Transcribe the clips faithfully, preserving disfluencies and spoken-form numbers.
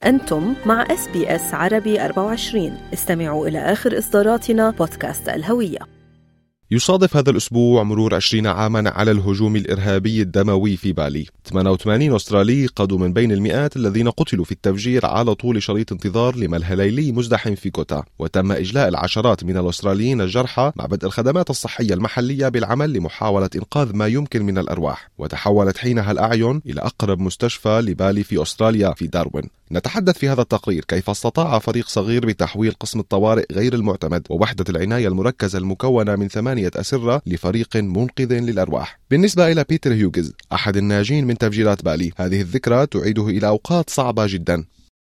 أنتم مع إس بي إس عربي أربعة وعشرين. استمعوا إلى آخر إصداراتنا بودكاست الهوية. يصادف هذا الأسبوع مرور عشرين عاما على الهجوم الإرهابي الدموي في بالي. ثمانية وثمانين أسترالي قادوا من بين المئات الذين قتلوا في التفجير على طول شريط انتظار لملهى ليلي مزدحم في كوتا، وتم إجلاء العشرات من الأستراليين الجرحى مع بدء الخدمات الصحية المحلية بالعمل لمحاولة إنقاذ ما يمكن من الأرواح. وتحولت حينها الأعين إلى أقرب مستشفى لبالي في أستراليا في داروين. نتحدث في هذا التقرير كيف استطاع فريق صغير بتحويل قسم الطوارئ غير المعتمد ووحدة العناية المركزة المكونة من ثمانية أسرة لفريق منقذ للأرواح. بالنسبة إلى بيتر هيوغز أحد الناجين من تفجيرات بالي، هذه الذكرى تعيده إلى أوقات صعبة جدا.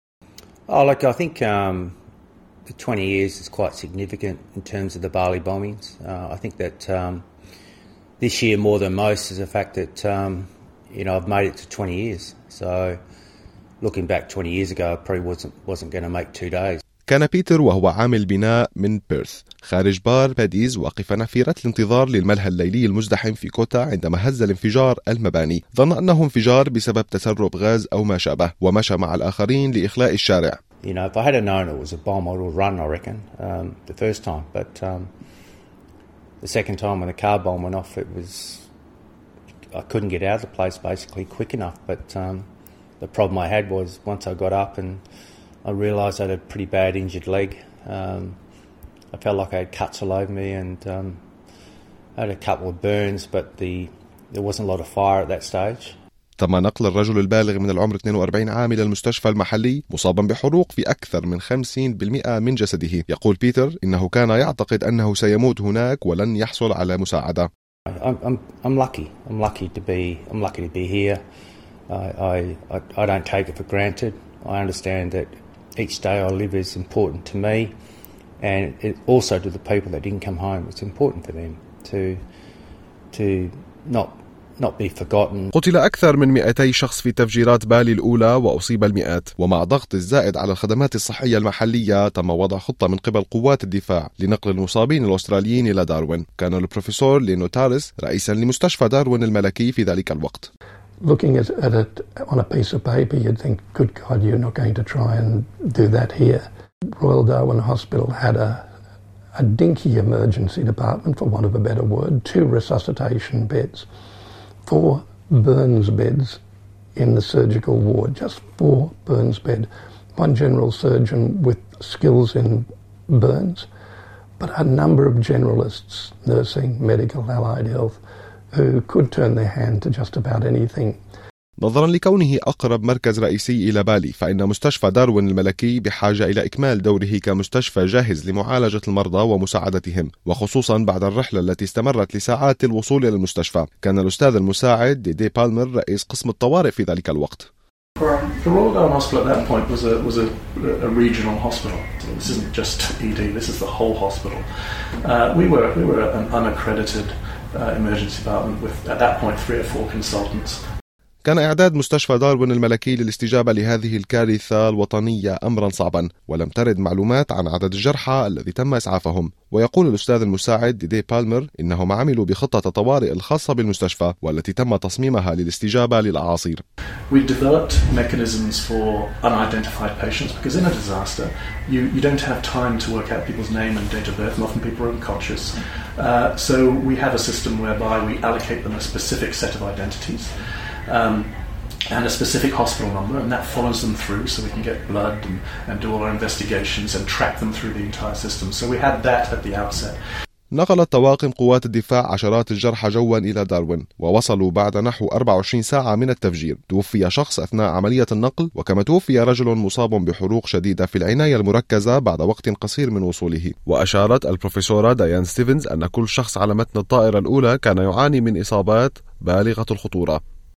Oh, look, I think um, the twenty years is quite significant in terms of the Bali bombings. Uh, I think that um, this year more than most is the fact that um, you know I've made it to twenty years. So looking back twenty years ago, I probably wasn't wasn't going to make two days. كان بيتر وهو عامل بناء من بيرث خارج بار باديز واقفا في رتل انتظار للملهى الليلي المزدحم في كوتا عندما هز الانفجار المباني. ظن أنه انفجار بسبب تسرب غاز أو ما شابه، ومشى مع الآخرين لإخلاء الشارع. You know, if I had known it was a bomb, I would have run, I reckon, um, the first time. But um, the second time when the car bomb went off, it was I couldn't get out of the place basically quick enough. But um, the problem I had was once I got up and I realised I had a pretty bad injured leg. Um, I felt like I had cuts all over me and um, I had a couple of burns, but the there wasn't a lot of fire at that stage. تم نقل الرجل البالغ من العمر اثنين وأربعين عام إلى المستشفى المحلي مصابا بحروق في أكثر من خمسين بالمئة من جسده. يقول بيتر إنه كان يعتقد أنه سيموت هناك ولن يحصل على مساعدة. I'm, I'm, I'm lucky. I'm lucky to be. I'm lucky to be here. I, I, I don't take it for granted. I understand that each day I live is important to me, and it also to the people that didn't come home. It's important for them to to not not be forgotten. قتل أكثر من مئتي شخص في تفجيرات بالي الأولى وأصيب المئات، ومع ضغط الزائد على الخدمات الصحية المحلية تم وضع خطة من قبل قوات الدفاع لنقل المصابين الأستراليين إلى داروين. كان البروفيسور لينو تاريس رئيسا لمستشفى داروين الملكي في ذلك الوقت. Looking at, at it on a piece of paper, you'd think, good God, you're not going to try and do that here. Royal Darwin Hospital had a, a dinky emergency department, for want of a better word, two resuscitation beds, four burns beds in the surgical ward, just four burns beds, one general surgeon with skills in burns, but a number of generalists, nursing, medical, allied health, who could turn their hand to just about anything. نظرا لكونه أقرب مركز رئيسي إلى بالي، فإن مستشفى داروين الملكي بحاجة إلى إكمال دوره كمستشفى جاهز لمعالجة المرضى ومساعدتهم، وخصوصا بعد الرحلة التي استمرت لساعات الوصول إلى المستشفى. كان الأستاذ المساعد ديدي بالمر رئيس قسم الطوارئ في ذلك الوقت. The Royal Darwin Hospital at that point was a was a, a regional hospital. This isn't just E D. This is the whole hospital. Uh, we were we were an unaccredited uh, emergency department with at that point three or four consultants. كان إعداد مستشفى داروين الملكي للاستجابة لهذه الكارثة الوطنية أمرا صعبا، ولم ترد معلومات عن عدد الجرحى الذي تم إسعافهم. ويقول الأستاذ المساعد ديدي بالمر إنهم عملوا بخطة الطوارئ الخاصة بالمستشفى والتي تم تصميمها للاستجابة للأعاصير. We developed mechanisms for unidentified patients because in a disaster you, you don't have time to work out people's name and date of birth, and often people are unconscious. Uh, so we have a system whereby we allocate them a specific set of identities. Um, and a specific hospital number, and that follows them through so we can get blood and, and do all our investigations and track them through the entire system. So we had that at the outset. نقلت طواقم قوات الدفاع عشرات الجرحى جوا إلى داروين، ووصلوا بعد نحو أربعة وعشرين ساعة من التفجير. توفي شخص أثناء عملية النقل، وكما توفي رجل مصاب بحروق شديدة في العناية المركزة بعد وقت قصير من وصوله. وأشارت البروفيسورة ديان ستيفنز أن كل شخص على متن الطائرة الأولى كان يعاني من إصابات بالغة الخطورة.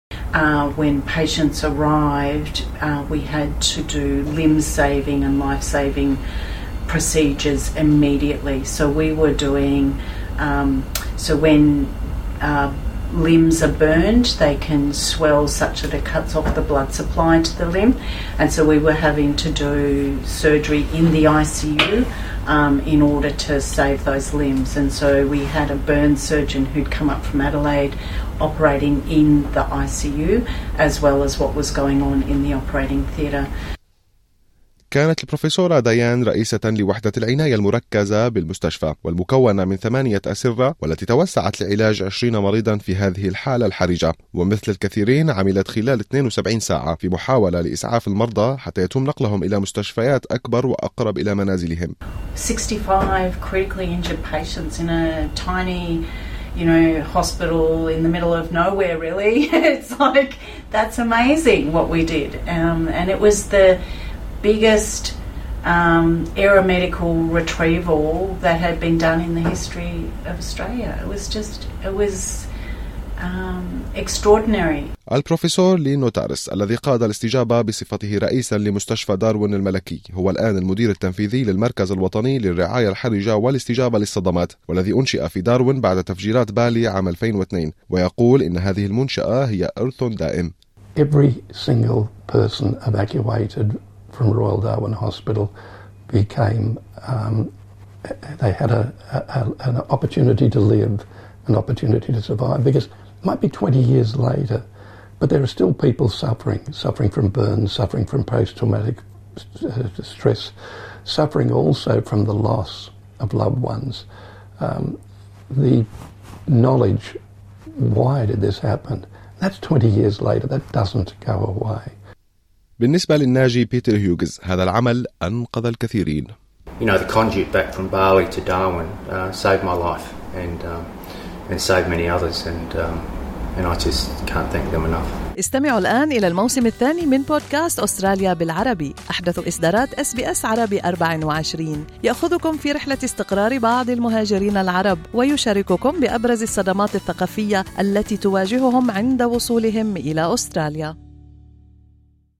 Uh, when patients arrived, uh, we had to do limb-saving and life-saving procedures immediately. So we were doing, um, so when uh, limbs are burned, they can swell such that it cuts off the blood supply to the limb. And so we were having to do surgery in the I C U um, in order to save those limbs. And so we had a burn surgeon who'd come up from Adelaide operating in the I C U, as well as what was going on in the operating theatre. كانت البروفيسورة ديان رئيسة لوحدة العناية المركزة بالمستشفى والمكونة من ثمانية أسرة، والتي توسعت لعلاج عشرين مريضا في هذه الحالة الحرجة. ومثل الكثيرين عملت خلال اثنين وسبعين ساعة في محاولة لإسعاف المرضى حتى يتم نقلهم إلى مستشفيات أكبر وأقرب إلى منازلهم. sixty-five critically injured patients in a tiny, you know, hospital in the middle of nowhere, really. It's like, that's amazing what we did. Um, and it was the biggest um, aeromedical retrieval that had been done in the history of Australia. It was just, it was um, extraordinary. البروفيسور لي نوتارس الذي قاد الاستجابة بصفته رئيسا لمستشفى داروين الملكي هو الآن المدير التنفيذي للمركز الوطني للرعاية الحرجة والاستجابة للصدمات، والذي أنشئ في داروين بعد تفجيرات بالي عام ألفين واثنين، ويقول إن هذه المنشأة هي إرث دائم. Every single person evacuated from Royal Darwin Hospital became, um, they had a, a, an opportunity to live, an opportunity to survive, because it might be twenty years later, but there are still people suffering, suffering from burns, suffering from post-traumatic stress, suffering also from the loss of loved ones. Um, the knowledge, why did this happen? That's twenty years later. That doesn't go away. بالنسبة للناجي بيتر هيوغز هذا العمل أنقذ الكثيرين. You know, the conduit back from Bali to Darwin uh, saved my life and um, and saved many others, and um, and I just can't thank them enough. استمعوا الآن إلى الموسم الثاني من بودكاست أستراليا بالعربي، أحدث إصدارات إس بي إس عربي أربعة وعشرين، يأخذكم في رحلة استقرار بعض المهاجرين العرب ويشارككم بأبرز الصدمات الثقافية التي تواجههم عند وصولهم إلى أستراليا.